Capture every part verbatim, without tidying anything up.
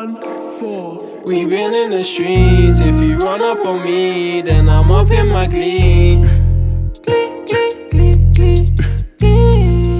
one four. We been in the streets. If you run up on me, then I'm up in my glee. Glee, glee, glee, glee, glee.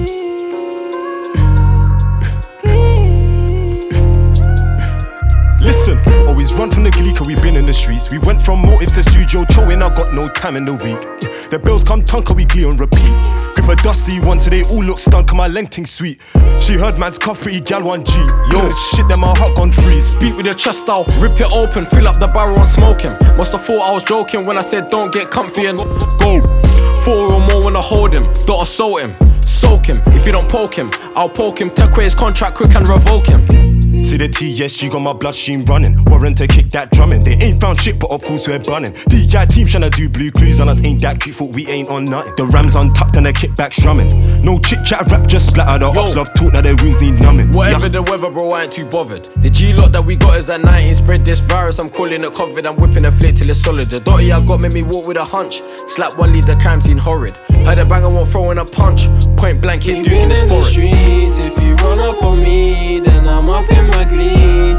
Listen, always run from the glee cause we been in the streets. We went from motives to studio chowing, I got no time in the week. The bills come tonka, we glee on repeat. Grip a dusty one so they all look stunk, my lengthing sweet. She heard man's cuff pretty gal one G. Yo, shit then my heart gone free. Speak with your chest out, rip it open, fill up the barrel and smoke him. Musta thought I was joking when I said don't get comfy and go. Four or more when I hold him, don't assault him. Soak him, if you don't poke him, I'll poke him. Take away his contract quick and revoke him. See the T S G got my bloodstream running. Warrant to kick that drumming. They ain't found shit, but of course we're bunning. D I team tryna do blue clues on us. Ain't that cute, thought we ain't on nothing. The Rams untucked and the kickback strumming. No chit chat, rap just splatter. The ops love talk, now their wounds need numbing. Whatever yeah. The weather, bro, I ain't too bothered. The G lot that we got is at nineteen. Spread this virus, I'm calling it COVID. I'm whipping a flick till it's solid. The dotty I got made me walk with a hunch. Slap one, lead the crime scene horrid. Heard a banger won't throw in a punch. Point blank, hit Duke in his forehead. Streets. If you run up on me, then I'm up in my glee.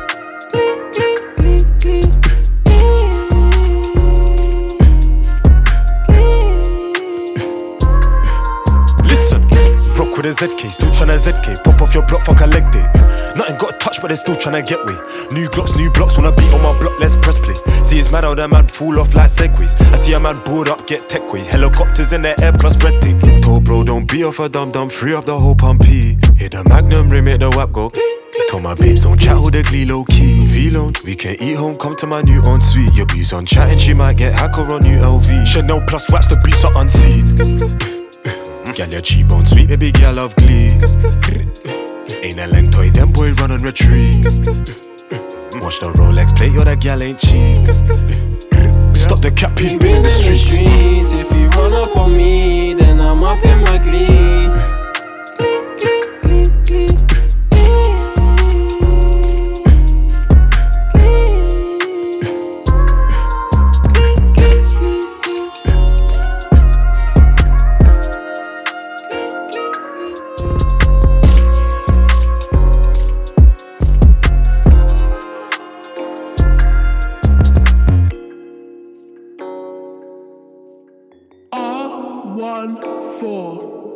Listen, rock with a Z K, still tryna Z K. Pop off your block, fuck a leg day. Nothing got a touch, but they're still tryna get way. New glocks, new blocks, wanna beat on my block, let's press play. See it's mad how that man fall off like segways. I see a man board up, get tech way. Helicopters in the air plus red tape. Told bro, don't be off a dum dum, free up the whole pumpy. Hit the magnum, rim, hit the wap, go click. Told my babes don't chat with the glee low key. V-Lone, we can eat home, come to my new ensuite. Your booze on chatting, she might get hacker on new L V. Chanel plus wax, the boots are unseen. Girl, you're cheap on sweet, baby girl love glee. Ain't a length toy, them boy run and retrieve. Watch the Rolex plate, yo that gal ain't cheap. Stop the cap, he's been in the streets. If you run up on me, then I'm up in my glee. one four.